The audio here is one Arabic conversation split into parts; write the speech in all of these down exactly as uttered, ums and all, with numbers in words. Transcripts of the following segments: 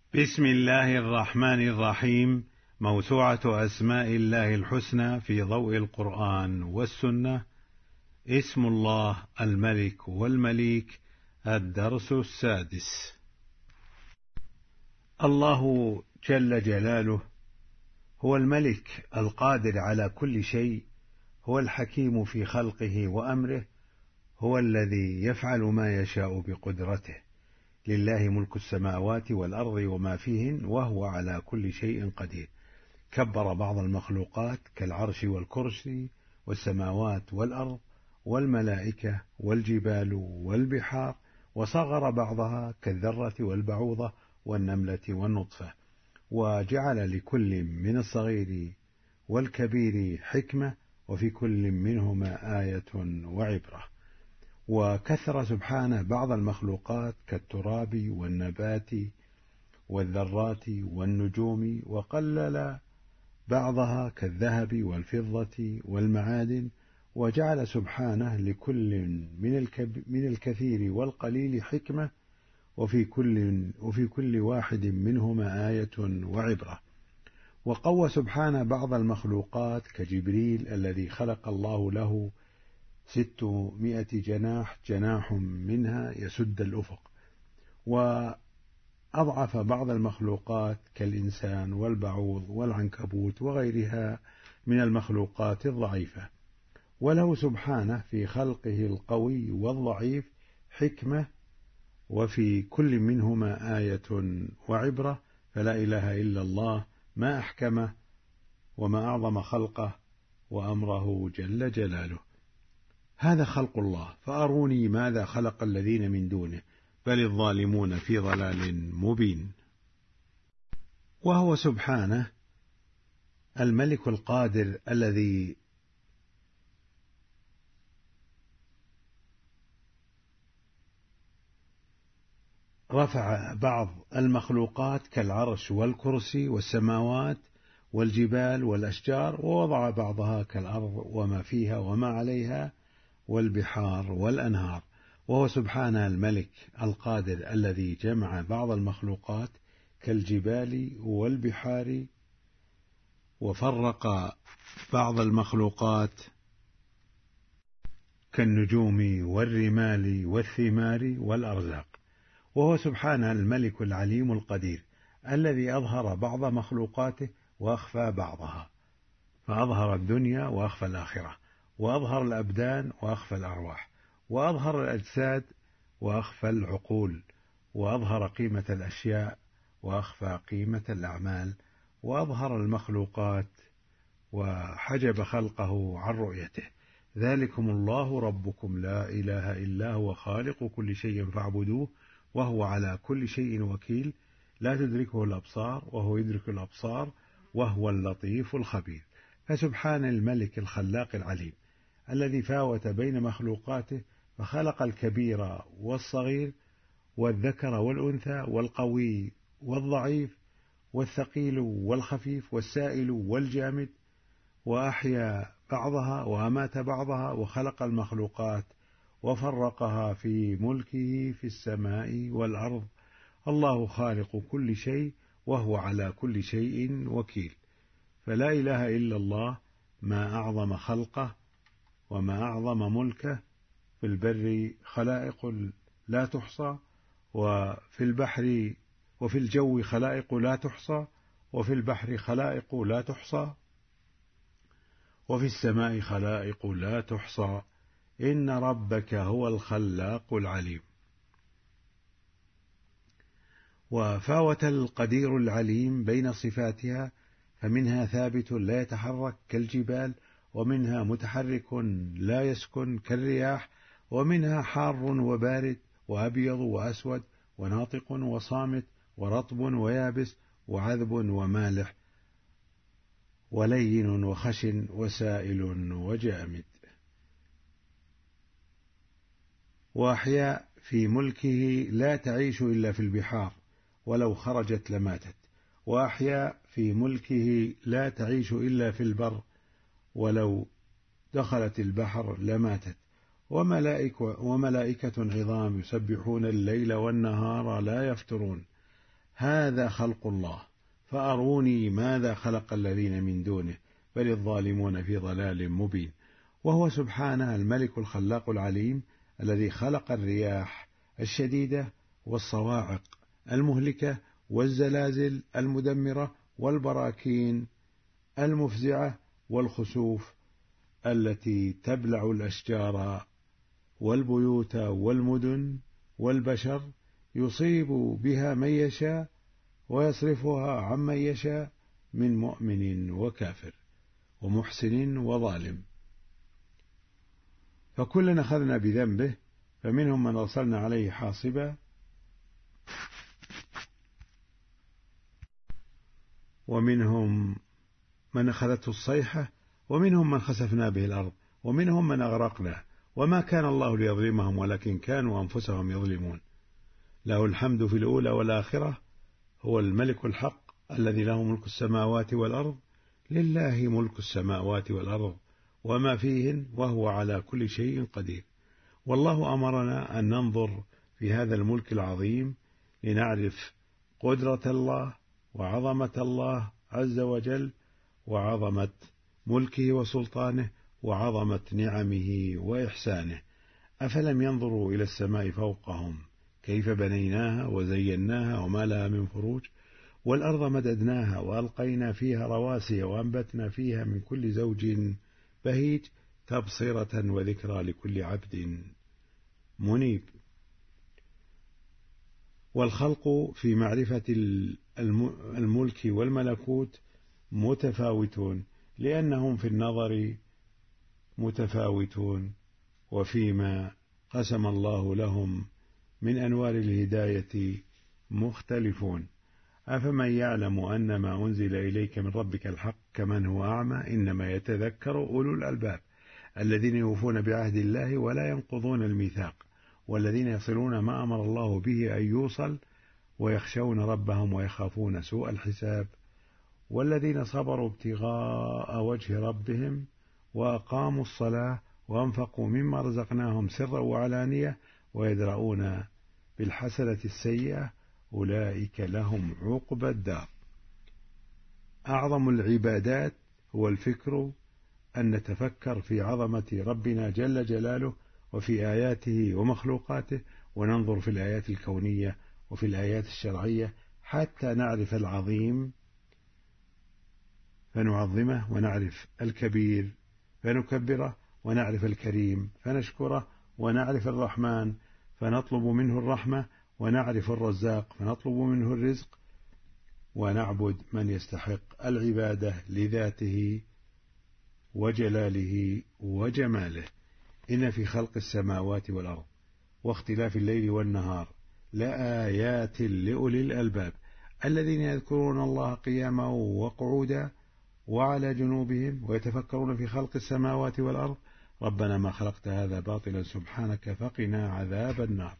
بسم الله الرحمن الرحيم. موسوعة أسماء الله الحسنى في ضوء القرآن والسنة. اسم الله الملك والمليك. الدرس السادس. الله جل جلاله هو الملك القادر على كل شيء، هو الحكيم في خلقه وأمره، هو الذي يفعل ما يشاء بقدرته. لله ملك السماوات والأرض وما فيهن وهو على كل شيء قدير. كبر بعض المخلوقات كالعرش والكرسي والسماوات والأرض والملائكة والجبال والبحار، وصغر بعضها كالذرة والبعوضة والنملة والنطفة، وجعل لكل من الصغير والكبير حكمة، وفي كل منهما آية وعبرة. وكثر سبحانه بعض المخلوقات كالتراب والنبات والذرات والنجوم، وقلل بعضها كالذهب والفضة والمعادن، وجعل سبحانه لكل من الكثير والقليل حكمة، وفي كل, وفي كل واحد منهما آية وعبرة. وقوى سبحانه بعض المخلوقات كجبريل الذي خلق الله له ستمائة جناح، جناح منها يسد الأفق. وأضعف بعض المخلوقات كالإنسان والبعوض والعنكبوت وغيرها من المخلوقات الضعيفة. وله سبحانه في خلقه القوي والضعيف حكمة، وفي كل منهما آية وعبرة. فلا إله إلا الله، ما أحكمه وما أعظم خلقه وأمره جل جلاله. هذا خلق الله، فأروني ماذا خلق الذين من دونه، بل الظالمون في ضلال مبين. وهو سبحانه الملك القادر الذي رفع بعض المخلوقات كالعرش والكرسي والسماوات والجبال والأشجار، ووضع بعضها كالأرض وما فيها وما عليها والبحار والأنهار. وهو سبحانه الملك القادر الذي جمع بعض المخلوقات كالجبال والبحار، وفرق بعض المخلوقات كالنجوم والرمال والثمار والأرزاق. وهو سبحانه الملك العليم القدير الذي أظهر بعض مخلوقاته وأخفى بعضها، فأظهر الدنيا وأخفى الآخرة، وأظهر الأبدان وأخفى الأرواح، وأظهر الأجساد وأخفى العقول، وأظهر قيمة الأشياء وأخفى قيمة الأعمال، وأظهر المخلوقات وحجب خلقه عن رؤيته. ذلكم الله ربكم لا إله إلا هو خالق كل شيء فاعبدوه وهو على كل شيء وكيل. لا تدركه الأبصار وهو يدرك الأبصار وهو اللطيف الخبير. فسبحان الملك الخلاق العليم الذي فاوت بين مخلوقاته، فخلق الكبير والصغير والذكر والأنثى والقوي والضعيف والثقيل والخفيف والسائل والجامد، وأحيا بعضها وأمات بعضها، وخلق المخلوقات وفرقها في ملكه في السماء والأرض. الله خالق كل شيء وهو على كل شيء وكيل. فلا إله إلا الله، ما أعظم خلقه وما أعظم ملكه. في البر خلائق لا تحصى، وفي البحر وفي الجو خلائق لا تحصى، وفي البحر خلائق لا تحصى، وفي السماء خلائق لا تحصى. إن ربك هو الخلاق العليم. وفاوت القدير العليم بين صفاتها، فمنها ثابت لا يتحرك كالجبال، ومنها متحرك لا يسكن كالرياح، ومنها حار وبارد وأبيض وأسود وناطق وصامت ورطب ويابس وعذب ومالح ولين وخشن وسائل وجامد. وأحياء في ملكه لا تعيش إلا في البحار ولو خرجت لماتت، وأحياء في ملكه لا تعيش إلا في البر ولو دخلت البحر لماتت، وملائكة, وملائكة عظام يسبحون الليل والنهار لا يفترون. هذا خلق الله فأروني ماذا خلق الذين من دونه بل الظالمون في ضلال مبين. وهو سبحانه الملك الخلاق العليم الذي خلق الرياح الشديدة والصواعق المهلكة والزلازل المدمرة والبراكين المفزعة والخسوف التي تبلع الأشجار والبيوت والمدن والبشر، يصيب بها من يشاء ويصرفها عمن يشاء من مؤمن وكافر ومحسن وظالم. فكلنا أخذنا بذنبه، فمنهم من أرسلنا عليه حاصبا ومنهم من أخذته الصيحة ومنهم من خسفنا به الأرض ومنهم من أغرقنا وما كان الله ليظلمهم ولكن كانوا أنفسهم يظلمون. له الحمد في الأولى والآخرة، هو الملك الحق الذي له ملك السماوات والأرض، لله ملك السماوات والأرض وما فيهن وهو على كل شيء قدير. والله أمرنا أن ننظر في هذا الملك العظيم لنعرف قدرة الله وعظمة الله عز وجل وعظمة ملكه وسلطانه وعظمة نعمه وإحسانه. أفلم ينظروا إلى السماء فوقهم كيف بنيناها وزيناها وما لها من فروج، والأرض مددناها وألقينا فيها رواسي وأنبتنا فيها من كل زوج بهيج تبصرة وذكرى لكل عبد منيب. والخلق في معرفة الملك والملكوت متفاوتون، لأنهم في النظر متفاوتون وفيما قسم الله لهم من أنوار الهداية مختلفون. أفمن يعلم أن ما أنزل إليك من ربك الحق كمن هو أعمى إنما يتذكر أولو الألباب الذين يوفون بعهد الله ولا ينقضون الميثاق والذين يصلون ما أمر الله به أن يوصل ويخشون ربهم ويخافون سوء الحساب والذين صبروا ابتغاء وجه ربهم وأقاموا الصلاة وأنفقوا مما رزقناهم سرا وعلانية ويدرؤون بالحسنة السيئة أولئك لهم عقبى الدار. أعظم العبادات هو الفكر، أن نتفكر في عظمة ربنا جل جلاله وفي آياته ومخلوقاته، وننظر في الآيات الكونية وفي الآيات الشرعية حتى نعرف العظيم فنعظمه، ونعرف الكبير فنكبره، ونعرف الكريم فنشكره، ونعرف الرحمن فنطلب منه الرحمة، ونعرف الرزاق فنطلب منه الرزق، ونعبد من يستحق العبادة لذاته وجلاله وجماله. إن في خلق السماوات والأرض واختلاف الليل والنهار لآيات لأولي الألباب الذين يذكرون الله قياما وقعودا وعلى جنوبهم ويتفكرون في خلق السماوات والأرض ربنا ما خلقت هذا باطلا سبحانك فقنا عذاب النار.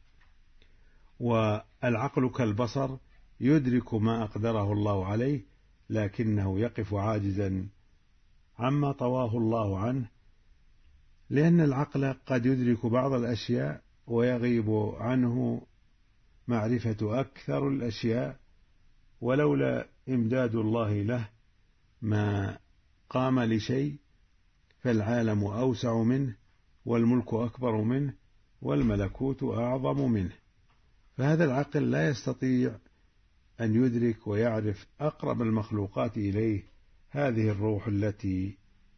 والعقل كالبصر يدرك ما أقدره الله عليه، لكنه يقف عاجزا عما طواه الله عنه، لأن العقل قد يدرك بعض الأشياء ويغيب عنه معرفة أكثر الأشياء، ولولا إمداد الله له ما قام لشيء، فالعالم أوسع منه والملك أكبر منه والملكوت أعظم منه. فهذا العقل لا يستطيع أن يدرك ويعرف أقرب المخلوقات إليه، هذه الروح التي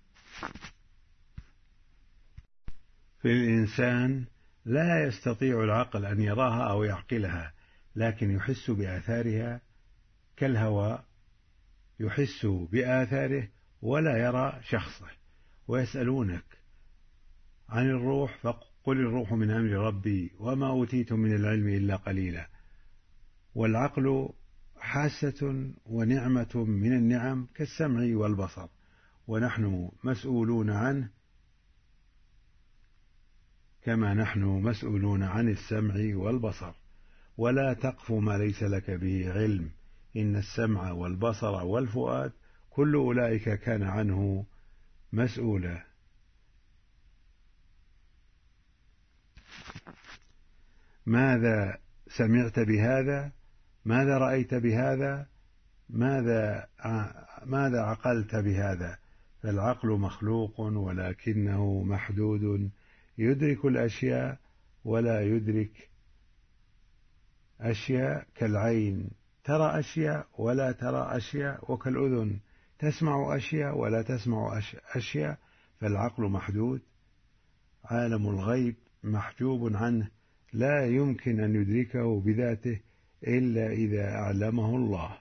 في الإنسان لا يستطيع العقل أن يراها أو يعقلها، لكن يحس بآثارها كالهواء يحس بآثاره ولا يرى شخصه. ويسألونك عن الروح فقل الروح من أمر ربي وما أوتيتم من العلم إلا قليلا. والعقل حاسة ونعمة من النعم كالسمع والبصر، ونحن مسؤولون عنه كما نحن مسؤولون عن السمع والبصر. ولا تقف ما ليس لك به علم، إن السمع والبصر والفؤاد كل أولئك كان عنه مسؤولا. ماذا سمعت بهذا؟ ماذا رأيت بهذا؟ ماذا ماذا عقلت بهذا؟ فالعقل مخلوق ولكنه محدود، يدرك الأشياء ولا يدرك أشياء، كالعين ترى أشياء ولا ترى أشياء، وكالأذن تسمع أشياء ولا تسمع أشياء. فالعقل محدود، عالم الغيب محجوب عنه، لا يمكن أن يدركه بذاته إلا إذا أعلمه الله.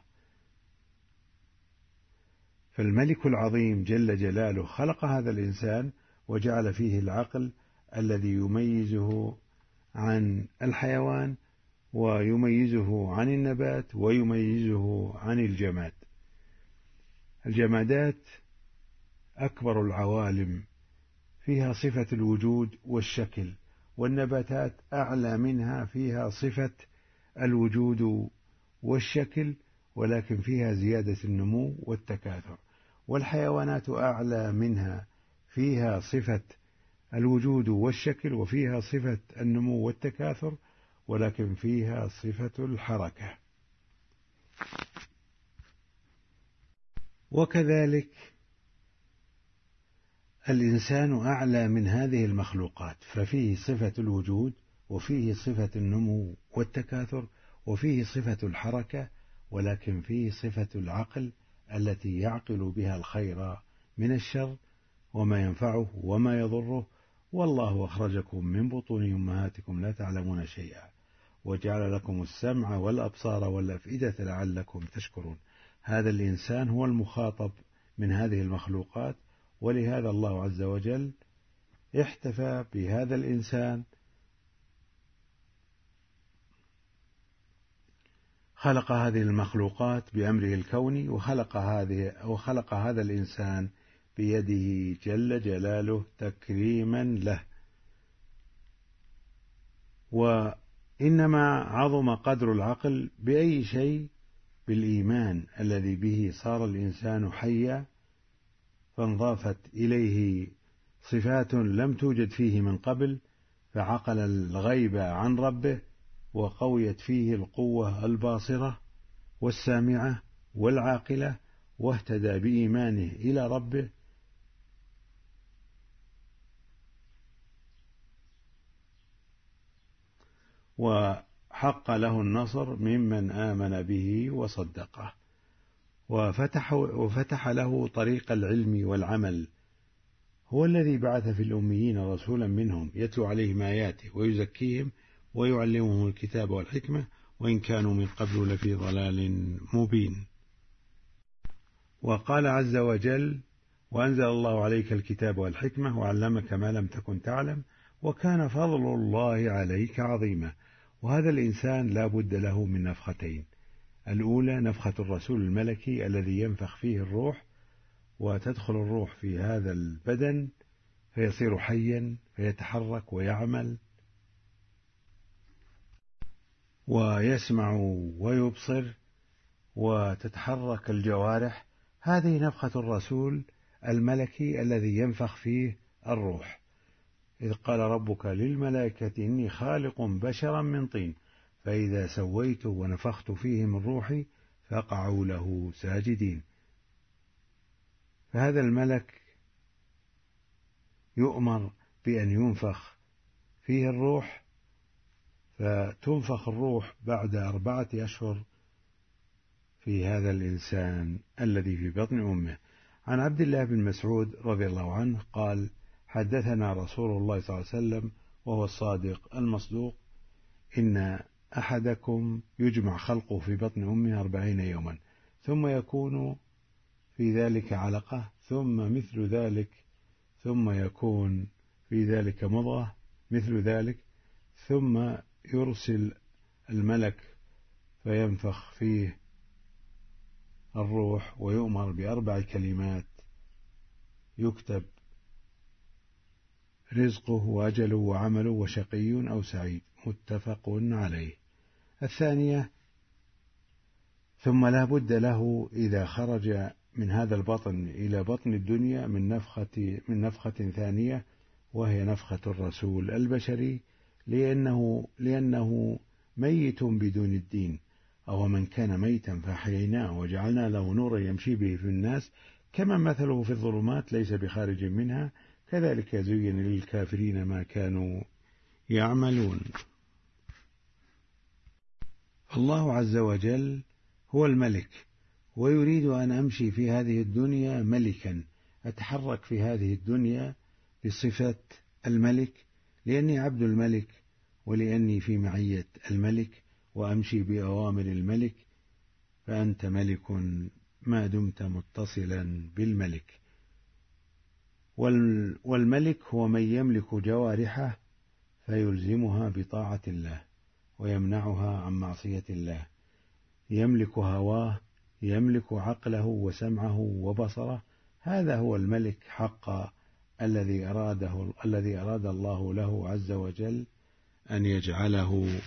فالملك العظيم جل جلاله خلق هذا الإنسان وجعل فيه العقل الذي يميزه عن الحيوان ويميزه عن النبات ويميزه عن الجماد. الجمادات أكبر العوالم، فيها صفة الوجود والشكل، والنباتات أعلى منها، فيها صفة الوجود والشكل ولكن فيها زيادة النمو والتكاثر. والحيوانات أعلى منها، فيها صفة الوجود والشكل وفيها صفة النمو والتكاثر ولكن فيها صفة الحركة. وكذلك الإنسان أعلى من هذه المخلوقات، ففيه صفة الوجود وفيه صفة النمو والتكاثر وفيه صفة الحركة، ولكن فيه صفة العقل التي يعقل بها الخير من الشر وما ينفعه وما يضره. والله أخرجكم من بطون أمهاتكم لا تعلمون شيئا وجعل لكم السمع والأبصار والأفئدة لعلكم تشكرون. هذا الإنسان هو المخاطب من هذه المخلوقات، ولهذا الله عز وجل احتفى بهذا الإنسان، خلق هذه المخلوقات بأمره الكوني، وخلق هذه وخلق هذا الإنسان بيده جل جلاله تكريما له. وإنما عظم قدر العقل بأي شيء؟ بالإيمان الذي به صار الإنسان حيا، فانضافت إليه صفات لم توجد فيه من قبل، فعقل الغيب عن ربه، وقويت فيه القوة الباصرة والسامعة والعاقلة، واهتدى بإيمانه إلى ربه. وحق له النصر ممن آمن به وصدقه، وفتح, وفتح له طريق العلم والعمل. هو الذي بعث في الأميين رسولا منهم يتلو عليهم آياته ويزكيهم ويعلمهم الكتاب والحكمة وإن كانوا من قبل لفي ضلال مبين. وقال عز وجل: وأنزل الله عليك الكتاب والحكمة وعلمك ما لم تكن تعلم وكان فضل الله عليك عظيما. وهذا الإنسان لا بد له من نفختين: الأولى نفخة الرسول الملكي الذي ينفخ فيه الروح، وتدخل الروح في هذا البدن فيصير حيا فيتحرك ويعمل ويسمع ويبصر وتتحرك الجوارح. هذه نفخة الرسول الملكي الذي ينفخ فيه الروح. إذ قال ربك للملائكة إني خالق بشرا من طين فإذا سويته ونفخت فيه من روحي فقعوا له ساجدين. فهذا الملك يؤمر بأن ينفخ فيه الروح، فتنفخ الروح بعد أربعة أشهر في هذا الإنسان الذي في بطن أمه. عن عبد الله بن مسعود رضي الله عنه قال: حدثنا رسول الله صلى الله عليه وسلم وهو الصادق المصدوق: إن أحدكم يجمع خلقه في بطن أمه أربعين يوما ثم يكون في ذلك علقة ثم مثل ذلك ثم يكون في ذلك مضغة مثل ذلك ثم يرسل الملك فينفخ فيه الروح ويؤمر بأربع كلمات يكتب رزقه وأجله وعمله وشقي أو سعيد، متفق عليه. الثانية: ثم لا بد له إذا خرج من هذا البطن إلى بطن الدنيا من نفخة من نفخة ثانية، وهي نفخة الرسول البشري، لأنه لأنه ميت بدون الدين. أو من كان ميتا فأحييناه وجعلنا له نورا يمشي به في الناس كمن مثله في الظلمات ليس بخارج منها كذلك زين للكافرين ما كانوا يعملون. الله عز وجل هو الملك، ويريد أن أمشي في هذه الدنيا ملكا، أتحرك في هذه الدنيا بصفة الملك، لأني عبد الملك ولأني في معية الملك، وأمشي بأوامر الملك. فأنت ملك ما دمت متصلا بالملك، والملك هو من يملك جوارحه فيلزمها بطاعة الله ويمنعها عن معصية الله، يملك هواه، يملك عقله وسمعه وبصره. هذا هو الملك حقا الذي أراده الذي أراد الله له عز وجل أن يجعله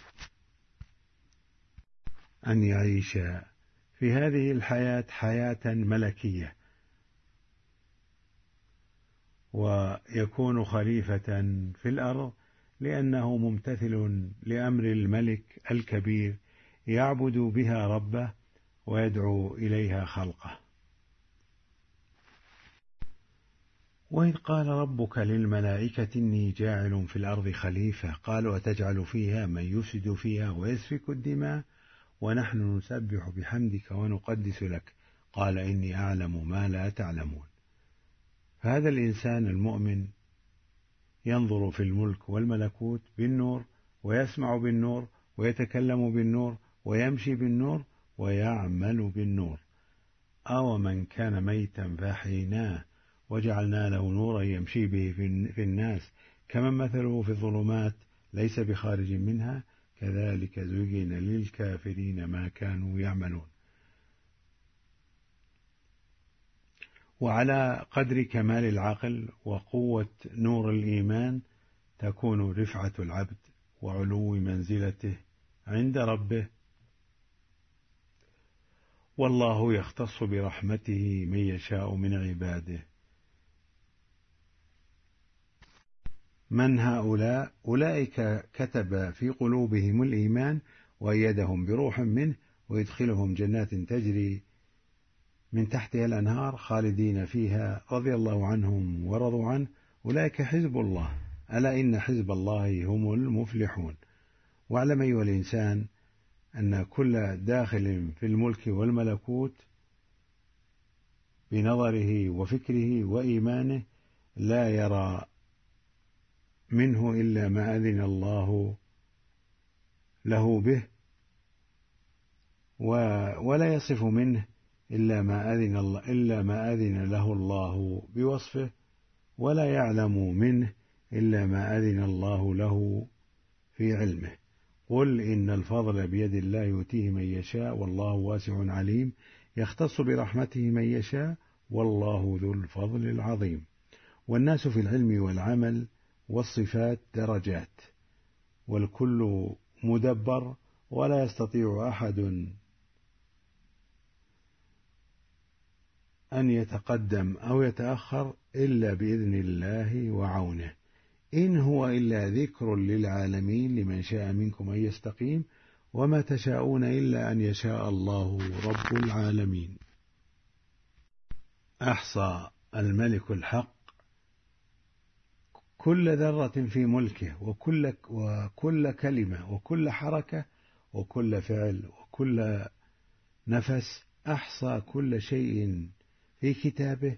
أن يعيش في هذه الحياة حياة ملكية، ويكون خليفة في الأرض لأنه ممتثل لأمر الملك الكبير يعبد بها ربه ويدعو إليها خلقه. وإذ قال ربك للملائكة إني جاعل في الأرض خليفة قالوا أتجعل فيها من يفسد فيها ويسفك الدماء ونحن نسبح بحمدك ونقدس لك قال إني أعلم ما لا تعلمون. فهذا الإنسان المؤمن ينظر في الملك والملكوت بالنور، ويسمع بالنور، ويتكلم بالنور، ويمشي بالنور، ويعمل بالنور. أو من كان ميتا فأحييناه وجعلنا له نورا يمشي به في الناس كمن مثله في الظلمات ليس بخارج منها كذلك زين للكافرين ما كانوا يعملون. وعلى قدر كمال العقل وقوة نور الإيمان تكون رفعة العبد وعلو منزلته عند ربه. والله يختص برحمته من يشاء من عباده. من هؤلاء؟ أولئك كتب في قلوبهم الإيمان وأيدهم بروح منه ويدخلهم جنات تجري من تحتها الأنهار خالدين فيها رضي الله عنهم ورضوا عنه أولئك حزب الله ألا إن حزب الله هم المفلحون. واعلم أيها الإنسان أن كل داخل في الملك والملكوت بنظره وفكره وإيمانه لا يرى منه إلا ما أذن الله له به، ولا يصف منه إلا ما أذن الله إلا ما أذن له الله بوصفه، ولا يعلم منه إلا ما أذن الله له في علمه. قل إن الفضل بيد الله يؤتيه من يشاء والله واسع عليم يختص برحمته من يشاء والله ذو الفضل العظيم. والناس في العلم والعمل والصفات درجات والكل مدبر، ولا يستطيع أحد أن يتقدم أو يتأخر إلا بإذن الله وعونه. إن هو إلا ذكر للعالمين لمن شاء منكم أن يستقيم وما تشاءون إلا أن يشاء الله رب العالمين. أحصى الملك الحق كل ذرة في ملكه وكل, وكل كلمة وكل حركة وكل فعل وكل نفس، أحصى كل شيء في كتابه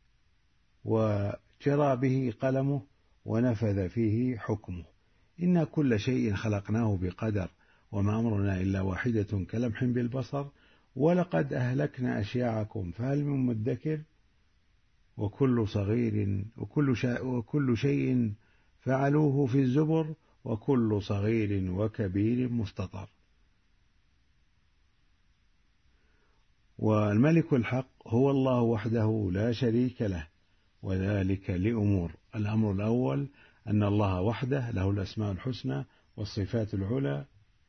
وجرى به قلمه ونفذ فيه حكمه. إن كل شيء خلقناه بقدر وما أمرنا إلا واحدة كلمح بالبصر ولقد أهلكنا أشياعكم فهل من مدكر. وكل صغير وكل, وكل شيء فعلوه في الزبر وكل صغير وكبير مستطر. والملك الحق هو الله وحده لا شريك له، وذلك لأمور. الأمر الأول أن الله وحده له الأسماء الحسنى والصفات العلى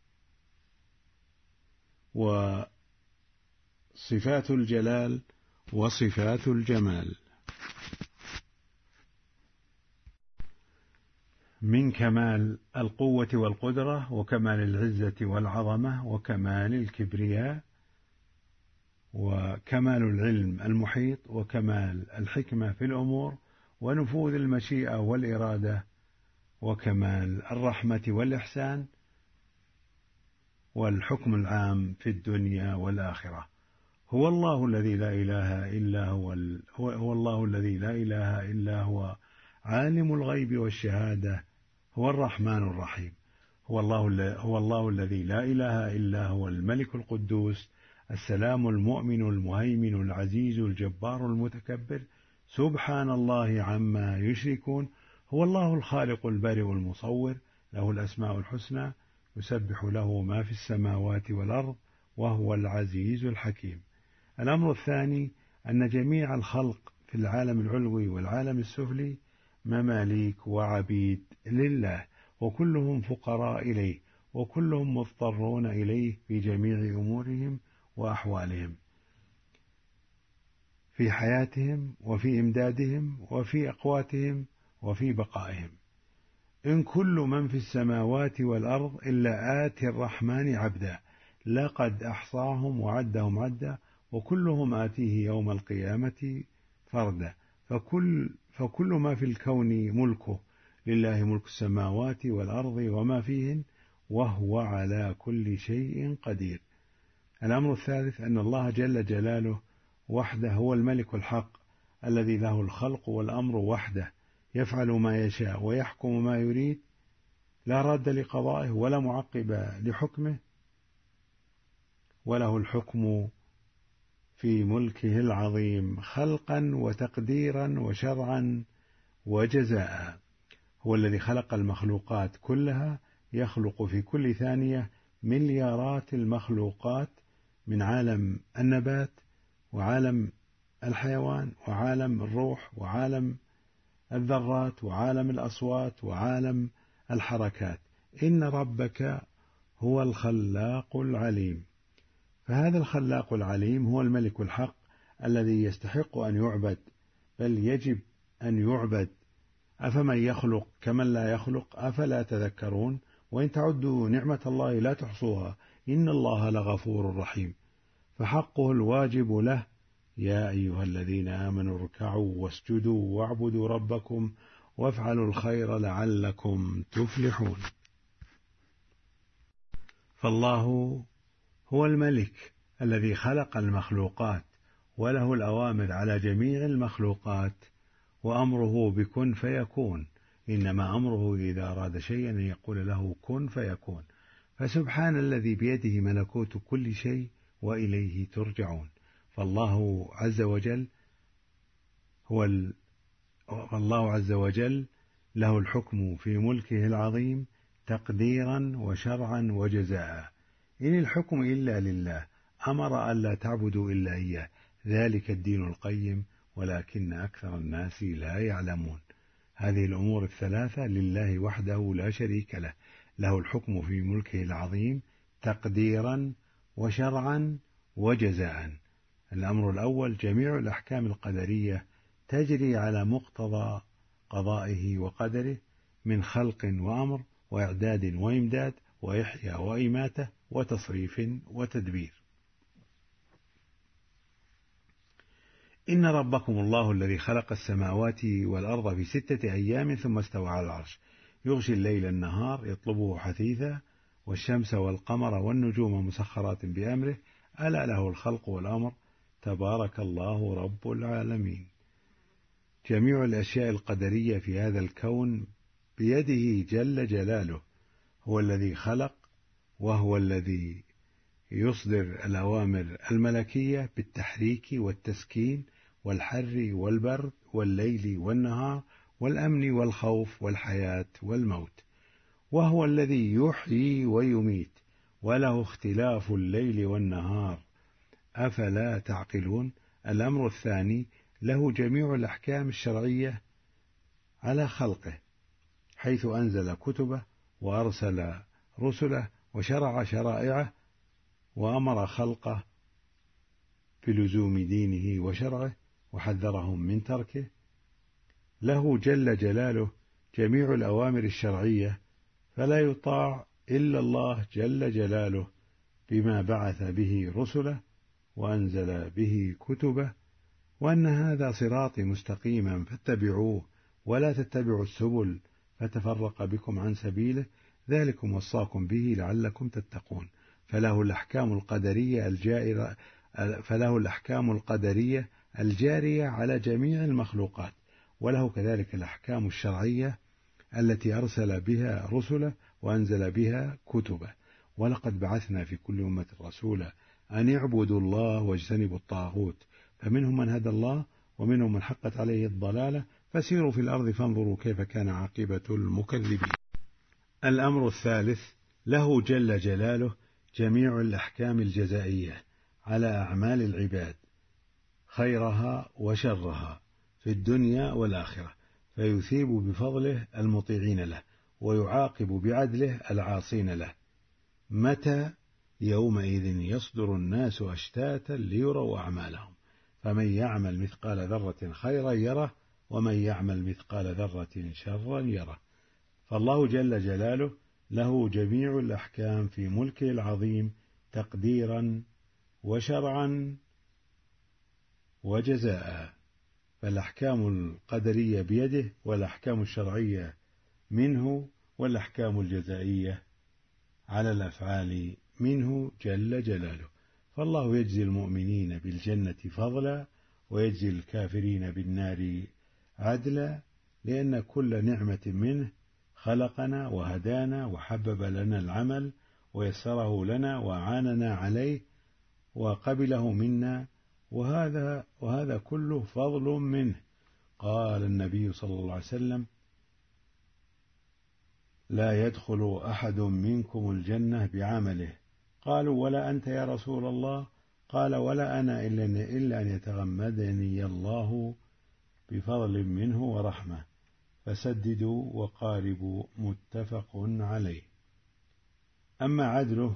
وصفات الجلال وصفات الجمال. من كمال القوة والقدرة، وكمال العزة والعظمة، وكمال الكبرياء، وكمال العلم المحيط، وكمال الحكمة في الأمور، ونفوذ المشيئة والإرادة، وكمال الرحمة والإحسان، والحكم العام في الدنيا والآخرة. هو الله الذي لا إله إلا هو هو الله الذي لا إله إلا هو عالم الغيب والشهادة، هو الرحمن الرحيم. هو الله هو الله الذي لا إله إلا هو الملك القدوس السلام المؤمن المهيمن العزيز الجبار المتكبر، سبحان الله عما يشركون. هو الله الخالق البارئ المصور، له الأسماء الحسنى، يسبح له ما في السماوات والأرض، وهو العزيز الحكيم. الأمر الثاني أن جميع الخلق في العالم العلوي والعالم السفلي مماليك وعبيد لله، وكلهم فقراء إليه، وكلهم مضطرون إليه في جميع أمورهم وأحوالهم، في حياتهم وفي إمدادهم وفي أقواتهم وفي بقائهم. إن كل من في السماوات والأرض إلا آتي الرحمن عبدا، لقد أحصاهم وعدهم عدا، وكلهم آتيه يوم القيامة فردا. فكل, فكل ما في الكون ملكه، لله ملك السماوات والأرض وما فيهن، وهو على كل شيء قدير. الأمر الثالث أن الله جل جلاله وحده هو الملك الحق الذي له الخلق والأمر وحده، يفعل ما يشاء ويحكم ما يريد، لا راد لقضائه ولا معقب لحكمه، وله الحكم في ملكه العظيم خلقا وتقديرا وشرعا وجزاء. هو الذي خلق المخلوقات كلها، يخلق في كل ثانية مليارات المخلوقات من عالم النبات وعالم الحيوان وعالم الروح وعالم الذرات وعالم الأصوات وعالم الحركات. إن ربك هو الخلاق العليم. فهذا الخلاق العليم هو الملك الحق الذي يستحق أن يعبد، بل يجب أن يعبد. أفمن يخلق كمن لا يخلق، أفلا تذكرون؟ وإن تعدوا نعمة الله لا تحصوها، إن الله لغفور رحيم. فحقه الواجب له: يا أيها الذين آمنوا اركعوا واسجدوا واعبدوا ربكم وافعلوا الخير لعلكم تفلحون. فالله هو الملك الذي خلق المخلوقات، وله الأوامر على جميع المخلوقات، وأمره بكن فيكون. إنما أمره إذا أراد شيئا أن يقول له كن فيكون. فسبحان الذي بيده ملكوت كل شيء وإليه ترجعون. فالله عز وجل هو ال... فالله عز وجل له الحكم في ملكه العظيم تقديرا وشرعا وجزاء. إن الحكم إلا لله، أمر ألا تعبدوا إلا إياه، ذلك الدين القيم، ولكن أكثر الناس لا يعلمون. هذه الأمور الثلاثة لله وحده لا شريك له، له الحكم في ملكه العظيم تقديرا وشرعا وجزاء. الأمر الأول: جميع الأحكام القدرية تجري على مقتضى قضائه وقدره من خلق وأمر وإعداد وإمداد وإحياء وإماتة وتصريف وتدبير. إن ربكم الله الذي خلق السماوات والأرض في ستة أيام ثم استوى على العرش، يغشي الليل النهار يطلبه حثيثا، والشمس والقمر والنجوم مسخرات بأمره، ألا له الخلق والأمر، تبارك الله رب العالمين. جميع الأشياء القدرية في هذا الكون بيده جل جلاله. هو الذي خلق، وهو الذي يصدر الأوامر الملكية بالتحريك والتسكين والحر والبرد والليل والنهار والأمن والخوف والحياة والموت. وهو الذي يحيي ويميت، وله اختلاف الليل والنهار، أفلا تعقلون؟ الأمر الثاني: له جميع الأحكام الشرعية على خلقه، حيث أنزل كتبه وأرسل رسله وشرع شرائعه وأمر خلقه بلزوم دينه وشرعه وحذرهم من تركه. له جل جلاله جميع الأوامر الشرعية، فلا يطاع إلا الله جل جلاله بما بعث به رسله وأنزل به كتبه، وأن هذا صراطي مستقيما فاتبعوه ولا تتبعوا السبل فتفرق بكم عن سبيله، ذلكم وصاكم به لعلكم تتقون. فله الأحكام القدرية الجائرة فله الأحكام القدرية الجارية على جميع المخلوقات، وله كذلك الأحكام الشرعية التي أرسل بها رسله وأنزل بها كتبه. ولقد بعثنا في كل أمة رسولا أن يعبدوا الله واجتنبوا الطاغوت، فمنهم من هدى الله ومنهم من حقت عليه الضلالة، فسيروا في الأرض فانظروا كيف كان عاقبة المكذبين. الأمر الثالث، له جل جلاله جميع الأحكام الجزائية على أعمال العباد خيرها وشرها في الدنيا والآخرة، فيثيب بفضله المطيعين له ويعاقب بعدله العاصين له. متى؟ يومئذ يصدر الناس أشتاتا ليروا أعمالهم، فمن يعمل مثقال ذرة خيرا يره ومن يعمل مثقال ذرة شرا يره. فالله جل جلاله له جميع الأحكام في ملكه العظيم تقديرا وشرعا وجزاء، فالأحكام القدرية بيده والأحكام الشرعية منه والأحكام الجزائية على الأفعال منه جل جلاله. فالله يجزي المؤمنين بالجنة فضلا ويجزي الكافرين بالنار عدلا، لأن كل نعمة منه خلقنا وهدانا وحبب لنا العمل ويسره لنا وعاننا عليه وقبله منا، وهذا وهذا كله فضل منه. قال النبي صلى الله عليه وسلم: لا يدخل أحد منكم الجنة بعمله. قالوا: ولا أنت يا رسول الله؟ قال: ولا أنا إلا أن يتغمدني الله بفضل منه ورحمة، فسددوا وقاربوا، متفق عليه. أما عدله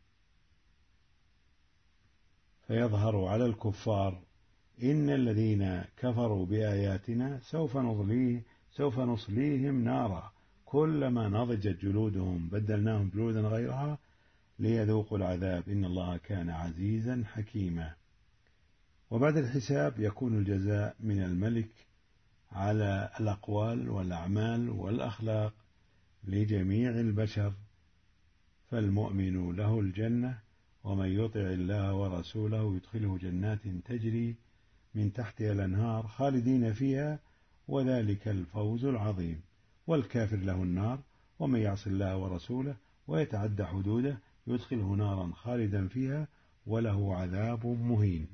فيظهر على الكفار: إن الذين كفروا بآياتنا سوف نصليه سوف نصليهم نارا كلما نضجت جلودهم بدلناهم جلودا غيرها ليذوقوا العذاب إن الله كان عزيزا حكيما. وبعد الحساب يكون الجزاء من الملك على الأقوال والأعمال والأخلاق لجميع البشر، فالمؤمن له الجنة، ومن يطع الله ورسوله يدخله جنات تجري من تحتها الأنهار خالدين فيها، وذلك الفوز العظيم. والكافر له النار، ومن يعص الله ورسوله ويتعدى حدوده يدخله نارا خالدا فيها وله عذاب مهين.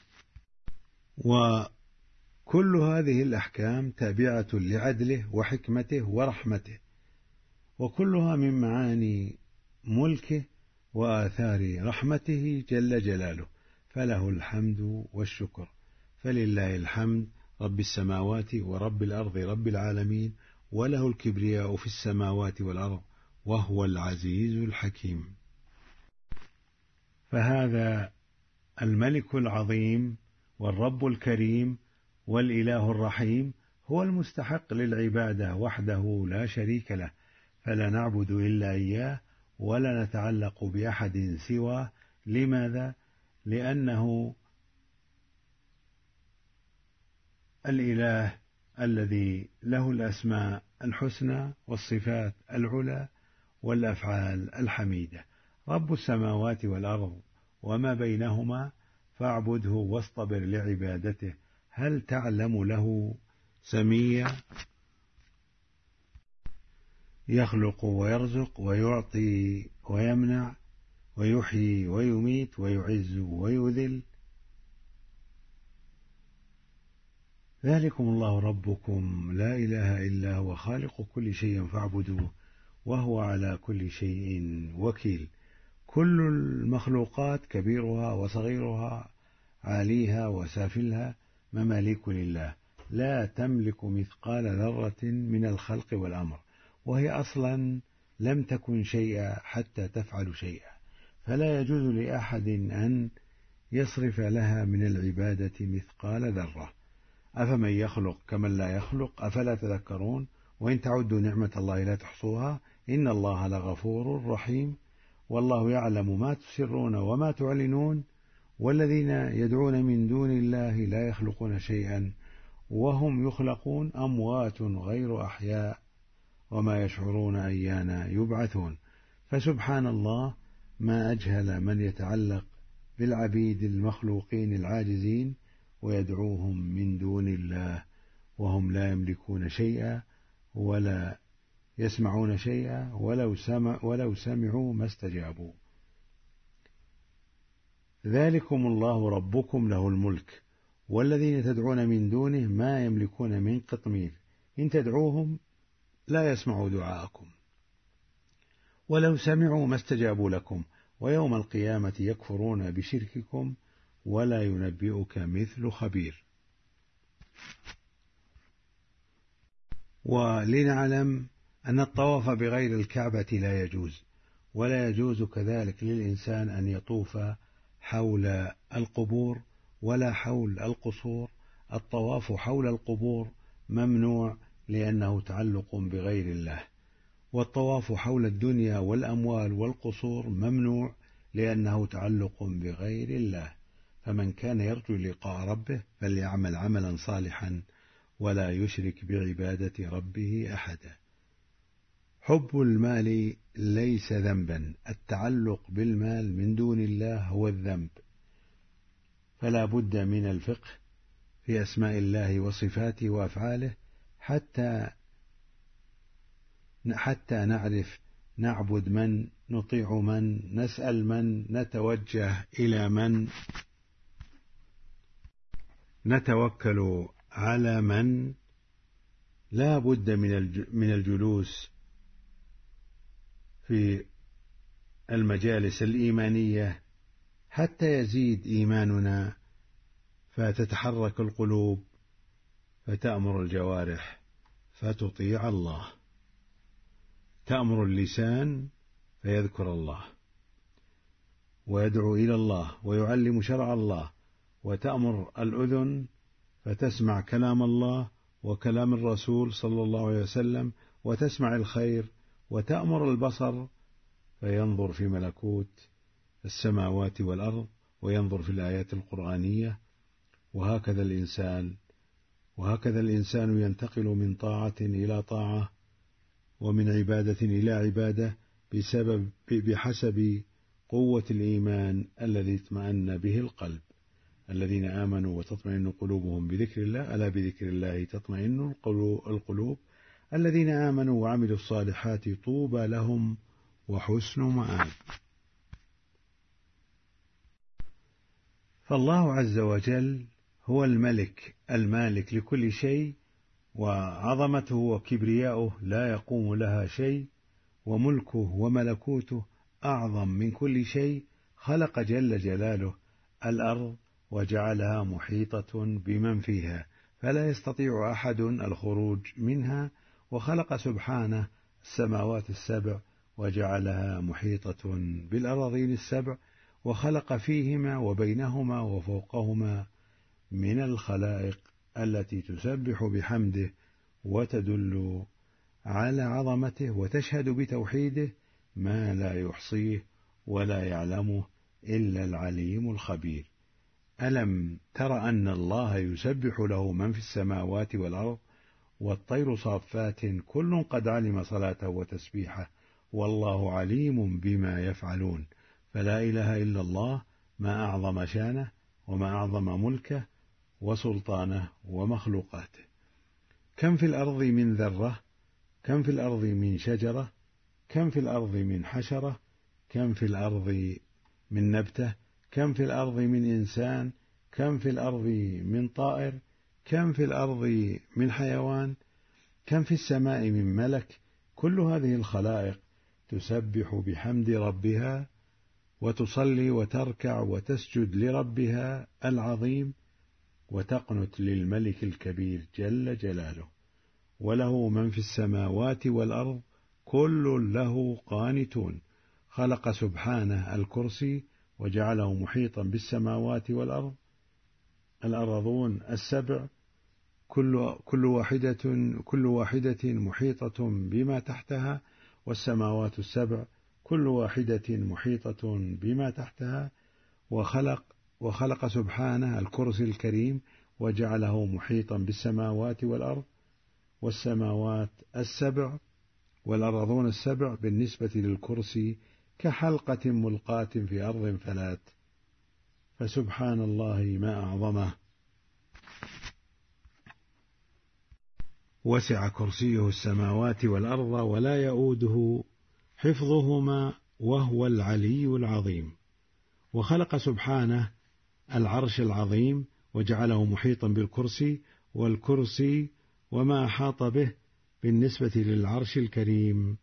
وكل هذه الأحكام تابعة لعدله وحكمته ورحمته، وكلها من معاني ملكه وآثار رحمته جل جلاله، فله الحمد والشكر. فلله الحمد رب السماوات ورب الأرض رب العالمين، وله الكبرياء في السماوات والأرض وهو العزيز الحكيم. فهذا الملك العظيم والرب الكريم والإله الرحيم هو المستحق للعبادة وحده لا شريك له، فلا نعبد إلا إياه ولا نتعلق بأحد سواه. لماذا؟ لأنه الإله الذي له الأسماء الحسنى والصفات العلى والأفعال الحميدة، رب السماوات والأرض وما بينهما، فاعبده واصطبر لعبادته. هل تعلم له سميا؟ يخلق ويرزق ويعطي ويمنع ويحيي ويميت ويعز ويذل. ذلكم الله ربكم لا إله إلا هو خالق كل شيء فاعبدوه وهو على كل شيء وكيل. كل المخلوقات كبيرها وصغيرها عاليها وسافلها مماليك لله، لا تملك مثقال ذرة من الخلق والأمر، وهي أصلا لم تكن شيئا حتى تفعل شيئا، فلا يجوز لأحد أن يصرف لها من العبادة مثقال ذرة. أفمن يخلق كمن لا يخلق أفلا تذكرون. وإن تعدوا نعمة الله لا تحصوها إن الله لغفور رحيم والله يعلم ما تسرون وما تعلنون والذين يدعون من دون الله لا يخلقون شيئا وهم يخلقون أموات غير أحياء وما يشعرون أيان يبعثون. فسبحان الله ما أجهل من يتعلق بالعبيد المخلوقين العاجزين ويدعوهم من دون الله وهم لا يملكون شيئا ولا يسمعون شيئا ولو, سمع ولو سمعوا ما استجابوا. ذلكم الله ربكم له الملك والذين تدعون من دونه ما يملكون من قطمير إن تدعوهم لا يسمعوا دعاءكم ولو سمعوا ما استجابوا لكم ويوم القيامة يكفرون بشرككم ولا ينبئك مثل خبير. ولنعلم أن الطواف بغير الكعبة لا يجوز، ولا يجوز كذلك للإنسان أن يطوف حول القبور ولا حول القصور. الطواف حول القبور ممنوع لأنه تعلق بغير الله، والطواف حول الدنيا والأموال والقصور ممنوع لأنه تعلق بغير الله. فمن كان يرجو لقاء ربه فليعمل عملا صالحا ولا يشرك بعبادة ربه أحدا. حب المال ليس ذنبا، التعلق بالمال من دون الله هو الذنب، فلا بد من الفقه في أسماء الله وصفاته وأفعاله حتى حتى نعرف نعبد من، نطيع من، نسأل من، نتوجه إلى من، نتوكل على من. لا بد من الجلوس في المجالس الإيمانية حتى يزيد إيماننا فتتحرك القلوب فتأمر الجوارح فتطيع الله، تأمر اللسان فيذكر الله ويدعو إلى الله ويعلم شرع الله، وتأمر الأذن فتسمع كلام الله وكلام الرسول صلى الله عليه وسلم وتسمع الخير، وتأمر البصر فينظر في ملكوت السماوات والأرض وينظر في الآيات القرآنية. وهكذا الإنسان وهكذا الإنسان ينتقل من طاعة إلى طاعة ومن عبادة إلى عبادة بسبب بحسب قوة الإيمان الذي اطمأن به القلب. الذين آمنوا وتطمئن قلوبهم بذكر الله ألا بذكر الله تطمئن القلوب. الذين آمنوا وعملوا الصالحات طوبى لهم وحسن مآب. فالله عز وجل هو الملك المالك لكل شيء، وعظمته وكبرياؤه لا يقوم لها شيء، وملكه وملكوته أعظم من كل شيء. خلق جل جلاله الأرض وجعلها محيطة بمن فيها فلا يستطيع أحد الخروج منها، وخلق سبحانه السماوات السبع وجعلها محيطة بالأراضين السبع، وخلق فيهما وبينهما وفوقهما من الخلائق التي تسبح بحمده وتدل على عظمته وتشهد بتوحيده ما لا يحصيه ولا يعلمه إلا العليم الخبير. ألم تر أن الله يسبح له من في السماوات والأرض والطير صافات كل قد علم صلاته وتسبيحه والله عليم بما يفعلون. فلا إله إلا الله، ما أعظم شانه وما أعظم ملكه وسلطانه ومخلوقاته. كم في الأرض من ذرة، كم في الأرض من شجرة، كم في الأرض من حشرة، كم في الأرض من نبتة، كم في الأرض من إنسان، كم في الأرض من طائر، كم في الأرض من حيوان، كم في السماء من ملك. كل هذه الخلائق تسبح بحمد ربها وتصلي وتركع وتسجد لربها العظيم وتقنت للملك الكبير جل جلاله. وله من في السماوات والأرض كل له قانتون. خلق سبحانه الكرسي وجعله محيطا بالسماوات والأرض الأرضون السبع كل كل واحدة كل واحدة محيطة بما تحتها، والسماوات السبع كل واحدة محيطة بما تحتها. وخلق وخلق سبحانه الكرسي الكريم وجعله محيطا بالسماوات والأرض، والسماوات السبع والأرضون السبع بالنسبة للكرسي كحلقة ملقاة في أرض فلات، فسبحان الله ما أعظمه. وسع كرسيه السماوات والأرض ولا يؤوده حفظهما وهو العلي العظيم. وخلق سبحانه العرش العظيم وجعله محيطا بالكرسي، والكرسي وما أحاط به بالنسبة للعرش الكريم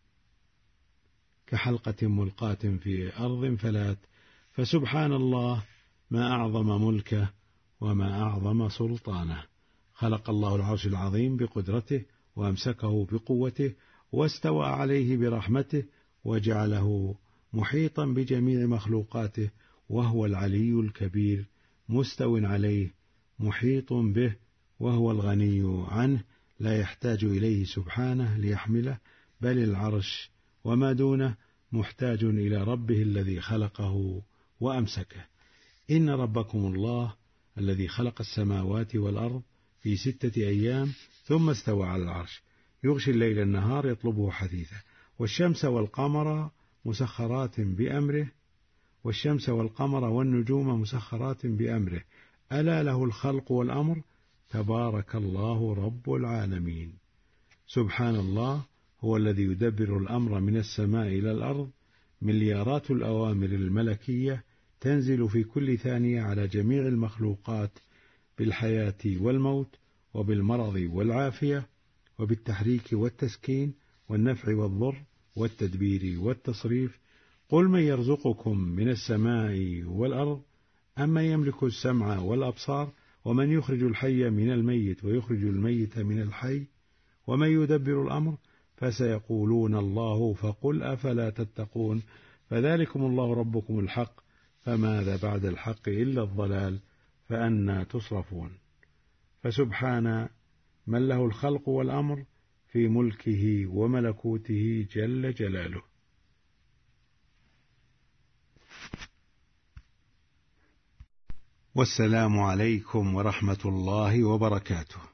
كحلقة ملقاة في أرض فلات، فسبحان الله ما أعظم ملكه وما أعظم سلطانه. خلق الله العرش العظيم بقدرته وأمسكه بقوته، واستوى عليه برحمته، وجعله محيطا بجميع مخلوقاته، وهو العلي الكبير مستو عليه محيط به، وهو الغني عنه لا يحتاج إليه سبحانه ليحمله، بل العرش وما دونه محتاج إلى ربه الذي خلقه وأمسكه. إن ربكم الله الذي خلق السماوات والأرض في ستة أيام ثم استوى على العرش يغشي الليل النهار يطلبه حثيثا، والشمس والقمر مسخرات بأمره والشمس والقمر والنجوم مسخرات بأمره ألا له الخلق والأمر تبارك الله رب العالمين. سبحان الله هو الذي يدبر الأمر من السماء إلى الأرض، مليارات الأوامر الملكية تنزل في كل ثانية على جميع المخلوقات بالحياة والموت، وبالمرض والعافية، وبالتحريك والتسكين، والنفع والضر، والتدبير والتصريف. قل من يرزقكم من السماء والأرض أمن يملك السمع والأبصار، ومن يخرج الحي من الميت ويخرج الميت من الحي، ومن يدبر الأمر، فسيقولون الله فقل أفلا تتقون. فذلكم الله ربكم الحق، فماذا بعد الحق إلا الضلال، فأنى تصرفون. فسبحان من له الخلق والأمر في ملكه وملكوته جل جلاله. والسلام عليكم ورحمة الله وبركاته.